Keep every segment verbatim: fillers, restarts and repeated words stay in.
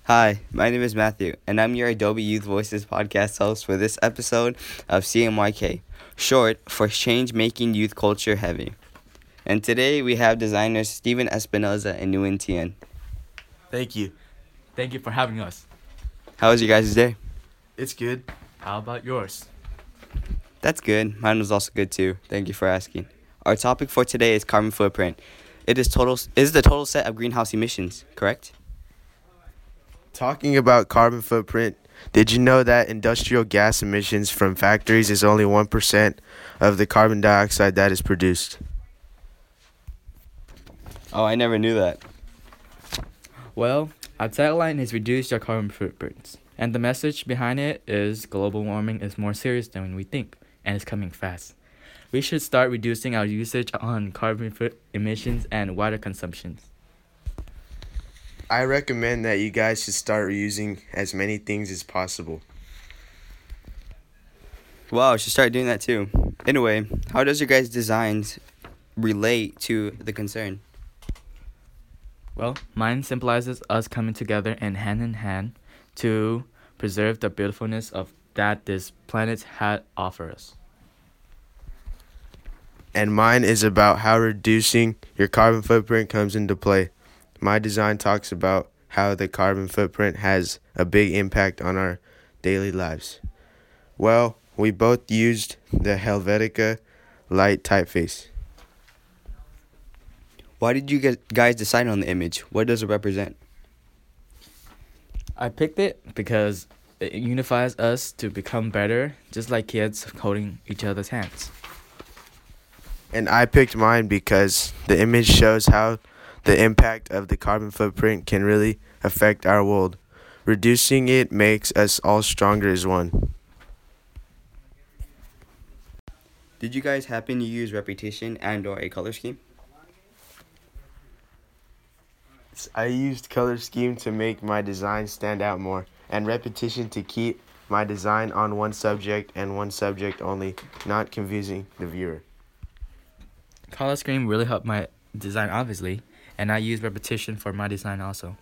Hi, my name is Matthew, and I'm your Adobe Youth Voices podcast host for this episode of C M Y K, short for Change Making Youth Culture Heavy. And today we have designers Steven Espinoza and Nguyen Tien. Thank you. Thank you for having us. How was your guys' day? It's good. How about yours? That's good. Mine was also good too. Thank you for asking. Our topic for today is carbon footprint. It is total is the total set of greenhouse emissions, correct? Talking about carbon footprint, did you know that industrial gas emissions from factories is only one percent of the carbon dioxide that is produced? Oh, I never knew that. Well, our tagline is reduce your carbon footprints. And the message behind it is global warming is more serious than we think, and it's coming fast. We should start reducing our usage on carbon foot emissions and water consumptions. I recommend that you guys should start reusing as many things as possible. Wow, I should start doing that too. Anyway, how does your guys' designs relate to the concern? Well, mine symbolizes us coming together and hand in hand to preserve the beautifulness of that this planet had offer us. And mine is about how reducing your carbon footprint comes into play. My design talks about how the carbon footprint has a big impact on our daily lives. Well, we both used the Helvetica light typeface. Why did you guys decide on the image? What does it represent? I picked it because it unifies us to become better, just like kids holding each other's hands. And I picked mine because the image shows how the impact of the carbon footprint can really affect our world. Reducing it makes us all stronger as one. Did you guys happen to use repetition and or a color scheme? I used color scheme to make my design stand out more, and repetition to keep my design on one subject and one subject only, not confusing the viewer. Color scheme really helped my design, obviously, and I use repetition for my design also.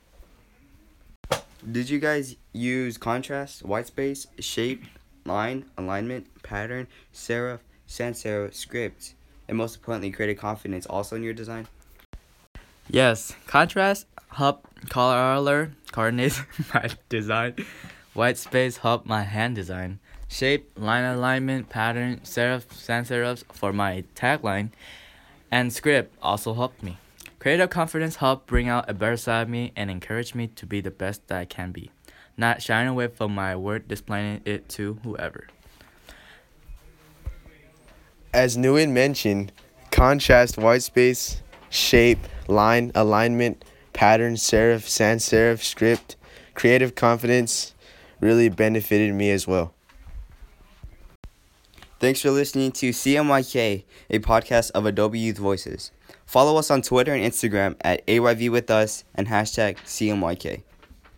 Did you guys use contrast, white space, shape, line, alignment, pattern, serif, sans serif, script, and most importantly, creative confidence also in your design? Yes, contrast helped color coordinate my design. White space helped my hand design. Shape, line alignment, pattern, serif, sans serifs for my tagline, and script also helped me. Creative confidence helped bring out a better side of me and encourage me to be the best that I can be, not shying away from my work, displaying it to whoever. As Nguyen mentioned, contrast, white space, shape, line, alignment, pattern, serif, sans serif, script, creative confidence really benefited me as well. Thanks for listening to C M Y K, a podcast of Adobe Youth Voices. Follow us on Twitter and Instagram at A Y V with us and hashtag C M Y K.